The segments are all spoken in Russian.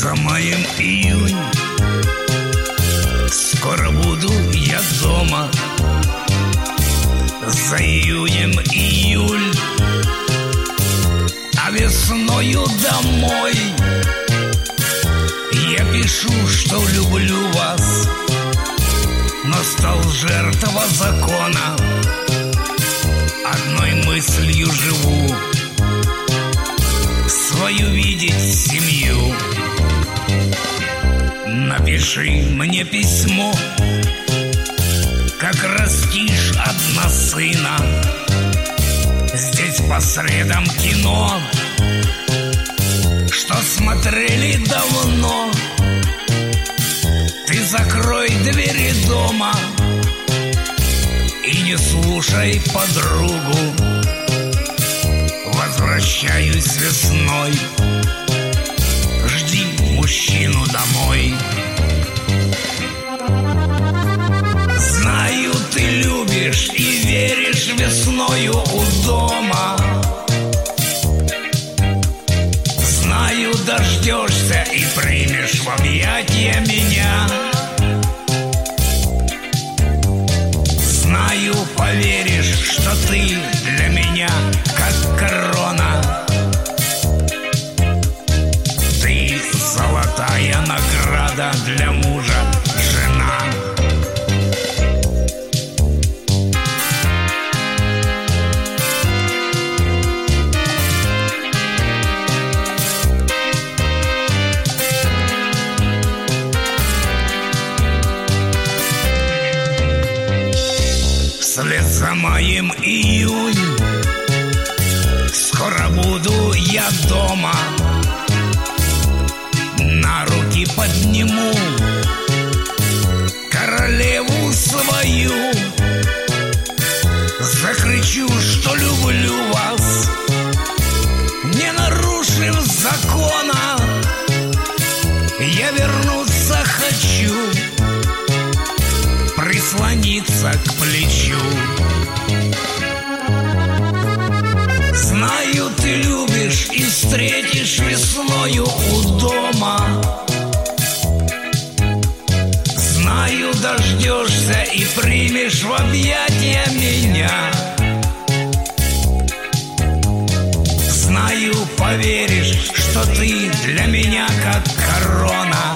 За маем июнь, скоро буду я дома. За июнем июль, а весною домой. Я пишу, что люблю вас, но стал жертва закона. Одной мыслью живу — свою видеть семью. Напиши мне письмо, как растишь одна сына. Здесь по средам кино, что смотрели давно. Ты закрой двери дома и не слушай подругу. Возвращаюсь весной, жди мужчину домой. Знаю, ты любишь и веришь весною у дома. Знаю, дождешься и примешь в объятия меня. Знаю, поверишь, что ты для меня как корона. Ты золотая награда для мужа, жена. Вслед за маем июнь, скоро буду я дома. На руки подниму королеву свою. Закричу, что люблю вас, не нарушив закона. Я вернуться хочу, прислониться к плечу. Знаю, ты любишь и встретишь весною у дома. Знаю, дождешься и примешь в объятия меня. Знаю, поверишь, что ты для меня как корона.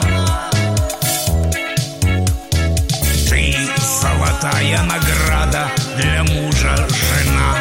Ты золотая награда для мужа, жена.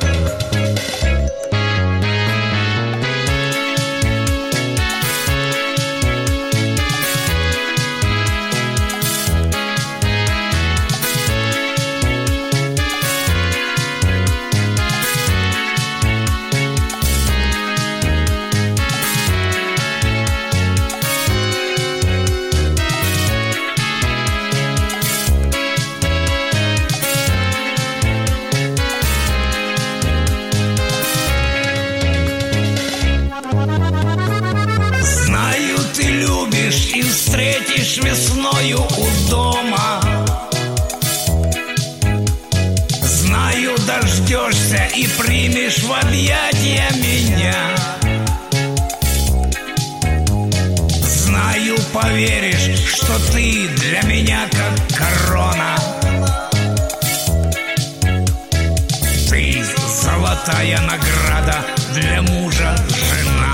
И встретишь весною у дома. Знаю, дождешься и примешь в объятия меня. Знаю, поверишь, что ты для меня как корона. Ты золотая награда для мужа, жена.